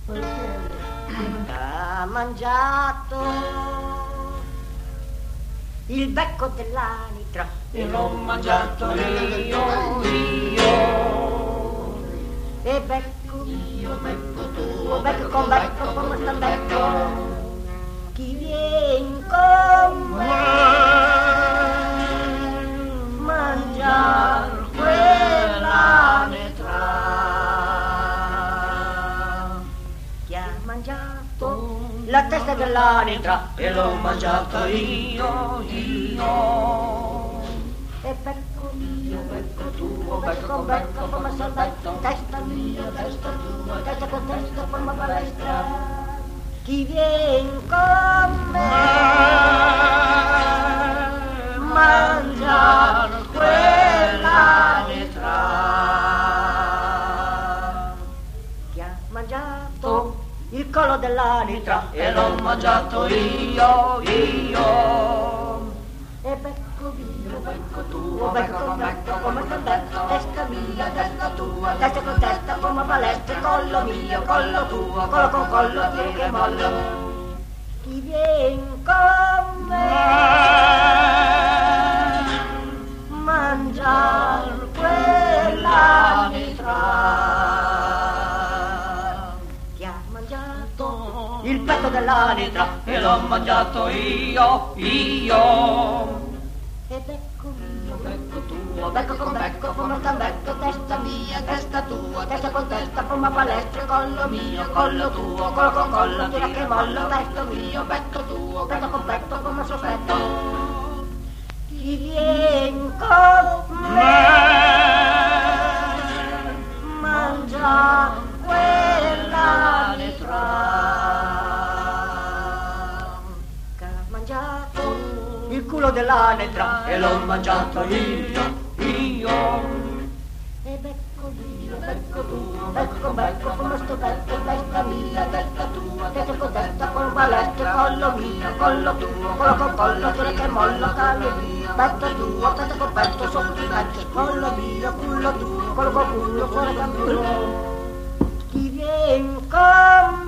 Ha mangiato il becco dell'anitra e l'ho mangiato io. E becco io, becco tuo, becco con becco, come sta becco, chi viene con me mangiar quella netra, chi ha mangiato la testa dell'anitra e l'ho mangiata io. E becco mio, becco tuo, becco con becco, come sta becco, testa mia, testa tua, testa con testa, forma palestra, chi viene con me mangiar quella netra, chi ha mangiato il collo dell'anitra e l'ho mangiato io. e becco mio, becco tuo, becco con becco, come sta becco, testa mia, testa tua, testa con testa, forma palestra, collo mio, collo tuo, collo con collo, tiro che mollo, chi viene con me mangiar quella netra, chi ha mangiato il petto dell'anitra e l'ho mangiato io. e becco mio, becco tuo, becco con becco, forma sta becco, testa mia, testa tua, testa con testa, forma palestra, collo mio, collo tuo, collo con collo, tira che mollo, petto mio, petto tuo, petto con petto, come soffetto, chi viene con me mangia quella netra, che ha mangiato il culo dell'anitra E l'ho mangiato io. e becco mio, becco tuo, becco con becco, come sto becco, testa mia, testa tua, testa con testa, con palestra, collo mio, collo tuo, collo con collo, tira che mollo, callo mio, petto tuo, petto con petto, sotto il petto, collo mio, culo tuo, collo con culo, fuori con culo, chi viene con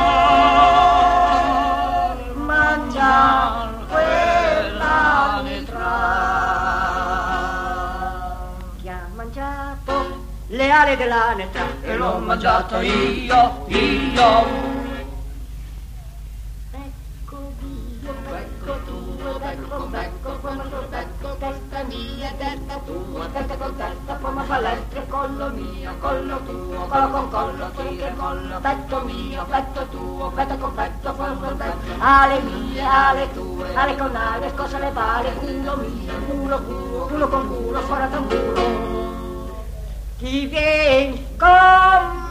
me mangia quella netra, chi ha mangiato le ali dell'anitra E l'ho mangiato io. becco mio, becco tuo, becco con becco, come sto becco, testa mia, testa tua, testa con testa, forma palestra, collo mio, collo tuo, collo con collo, tira che collo, petto mio, petto tuo, petto con petto, forma petto, ale mie, ale tue, ale con ale, scossa le pale, culo mio, culo tuo, culo con culo, fuori da un culo, chi viene con